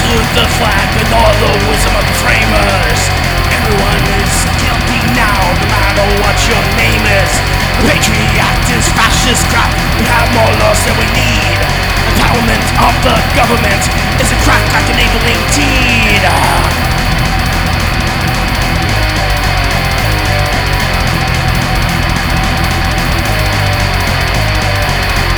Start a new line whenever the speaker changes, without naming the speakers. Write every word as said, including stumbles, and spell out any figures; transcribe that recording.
salute the flag and all the wisdom of the framers. Everyone is guilty now, no matter what your name is. The Patriot Act is fascist crap. We have more laws than we need. Entitlement of the government is a crack like enabling teen.